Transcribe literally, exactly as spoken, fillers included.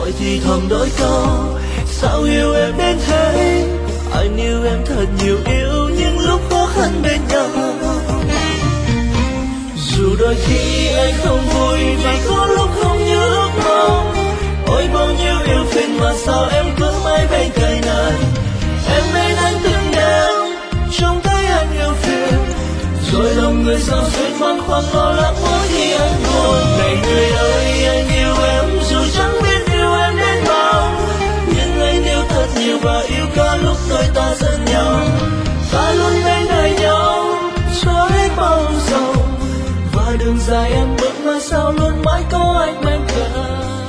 hỏi thì thầm đôi câu sao yêu em đến thế. Anh yêu em thật nhiều, yêu những lúc khó khăn bên nhau. Dù đôi khi anh không vui vì có lúc không như ước mong. Ôi bao nhiêu yêu phiền mà sao em cứ mãi bên cạnh anh. Em nên anh từng đêm trông thấy anh yêu phiền, rồi lòng người sao xuyên băn khoăn lo lắng mỗi khi anh buồn. Này người ơi anh yêu em dù chẳng biết yêu em đến bao, nhưng anh yêu thật nhiều và yêu cả lúc đôi ta giận nhau. Ta luôn bên đời nhau cho hết bao sầu, và đường dài em bước mà sao luôn mãi có anh bên cạnh.